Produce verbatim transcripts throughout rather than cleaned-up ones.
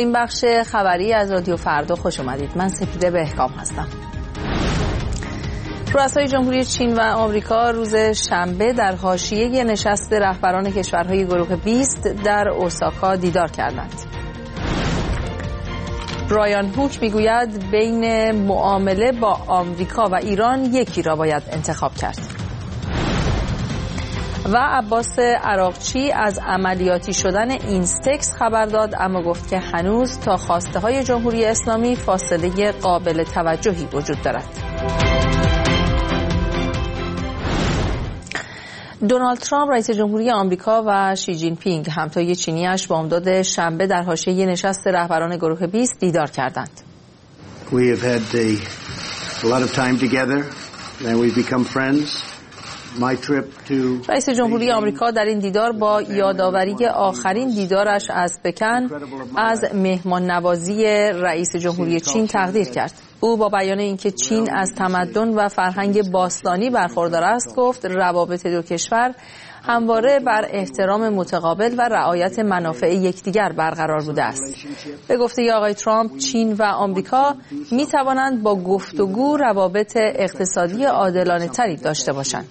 این بخش خبری از رادیو فردا خوش اومدید. من سپیده بهکام هستم. رؤسای جمهوری چین و آمریکا روز شنبه در حاشیه نشست رهبران کشورهای گروه بیست در اوساکا دیدار کردند. برایان هوک میگوید بین معامله با آمریکا و ایران یکی را باید انتخاب کرد. و عباس عراقچی از عملیاتی شدن اینستکس خبر داد، اما گفت که هنوز تا خواسته های جمهوری اسلامی فاصله قابل توجهی وجود دارد. دونالد ترامپ رئیس جمهوری آمریکا و شی جین پینگ همتای چینی‌اش بامداد شنبه در حاشیه نشست رهبران گروه بیست دیدار کردند. We have had a, a lot of time together and we've become friends. My trip to رئیس جمهوری آمریکا در این دیدار با یادآوری آخرین دیدارش از پکن از مهمان نوازی رئیس جمهوری چین تقدیر کرد. او با بیان اینکه چین از تمدن و فرهنگ باستانی برخوردار است گفت روابط دو کشور همواره بر احترام متقابل و رعایت منافع یکدیگر برقرار بوده است. به گفته آقای ترامپ، چین و آمریکا می توانند با گفتگو روابط اقتصادی عادلانه تری داشته باشند.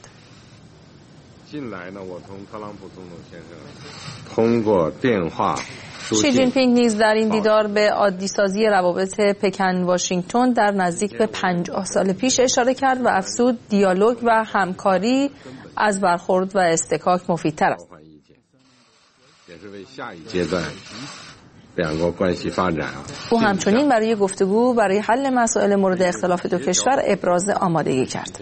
شی جین پینگ نیز در این دیدار به عادی‌سازی روابط پکن واشنگتن در نزدیک به پنجاه سال پیش اشاره کرد و افزود دیالوگ و همکاری از برخورد و اصطکاک مفیدتر است. او همچنین برای گفتگو برای حل مسائل مورد اختلاف دو کشور ابراز آمادگی کرد.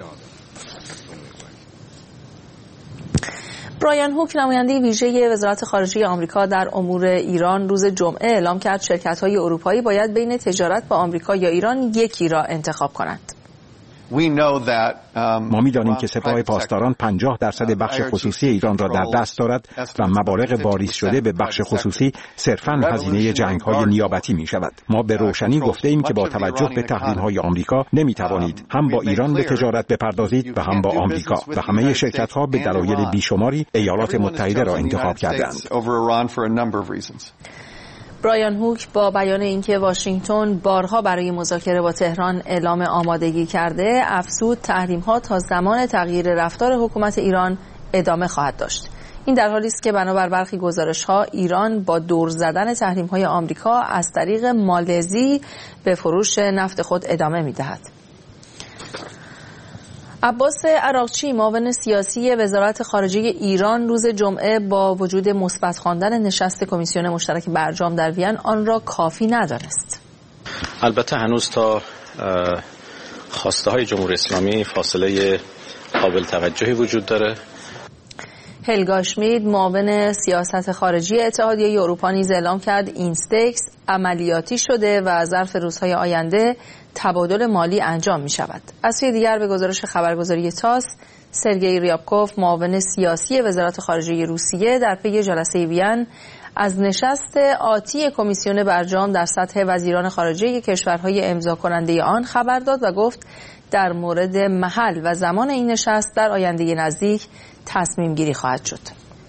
برایان هوک نماینده ویژه وزارت خارجه آمریکا در امور ایران روز جمعه اعلام کرد شرکت‌های اروپایی باید بین تجارت با آمریکا یا ایران یکی را انتخاب کنند. ما می‌دانیم که سپاه پاسداران پنجاه درصد بخش خصوصی ایران را در دست دارد و مبالغ واریز شده به بخش خصوصی صرفاً هزینه جنگ‌های نیابتی می‌شود. ما به روشنی گفته‌ایم که با توجه به تحریم‌های آمریکا نمی‌توانید هم با ایران به تجارت بپردازید و هم با آمریکا و همه شرکت‌ها به دلایل بیشماری ایالات متحده را انتخاب کردند. برایان هوک با بیان اینکه واشنگتن بارها برای مذاکره با تهران اعلام آمادگی کرده، افزود تحریم‌ها تا زمان تغییر رفتار حکومت ایران ادامه خواهد داشت. این در حالی است که بنابر برخی گزارش‌ها ایران با دور زدن تحریم‌های آمریکا از طریق مالزی به فروش نفت خود ادامه می‌دهد. عباس عراقچی معاون سیاسی وزارت خارجه ایران روز جمعه با وجود مثبت خواندن نشست کمیسیون مشترک برجام در وین آن را کافی ندانست. البته هنوز تا خواسته های جمهوری اسلامی فاصله قابل توجهی وجود داره. هلگا اشمید معاون سیاست خارجی اتحادیه اروپا نیز اعلام کرد اینستکس عملیاتی شده و ظرف روزهای آینده تبادل مالی انجام می شود. از سوی دیگر به گزارش خبرگزاری تاس، سرگئی ریابکوف معاون سیاسی وزارت خارجه روسیه در پی جلسه وین از نشست آتی کمیسیون برجام در سطح وزیران خارجه کشورهای امضا کننده آن خبر داد و گفت در مورد محل و زمان این نشست در آینده نزدیک تصمیم گیری خواهد شد.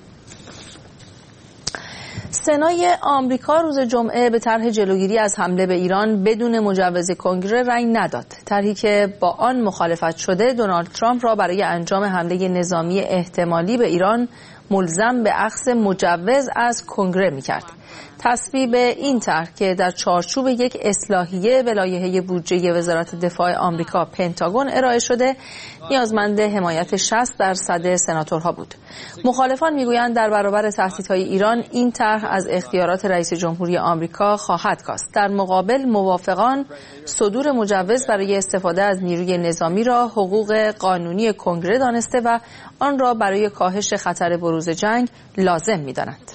سنای آمریکا روز جمعه به طرح جلوگیری از حمله به ایران بدون مجوز کنگره رأی نداد. طرحی که با آن مخالفت شده دونالد ترامپ را برای انجام حمله نظامی احتمالی به ایران ملزم به اخذ مجوز از کنگره می‌کرد. تصویب این طرح که در چارچوب یک اصلاحیه به لایحه بودجه وزارت دفاع آمریکا پنتاگون ارائه شده نیازمند حمایت شصت درصد سناتورها بود. مخالفان میگویند در برابر تهدیدهای ایران این طرح از اختیارات رئیس جمهوری آمریکا خواهد کاست. در مقابل موافقان صدور مجوز برای استفاده از نیروی نظامی را حقوق قانونی کنگره دانسته و آن را برای کاهش خطر بروز جنگ لازم می‌دانند.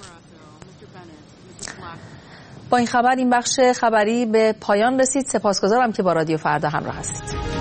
با این خبر این بخش خبری به پایان رسید. سپاسگزارم که با رادیو فردا همراه هستید.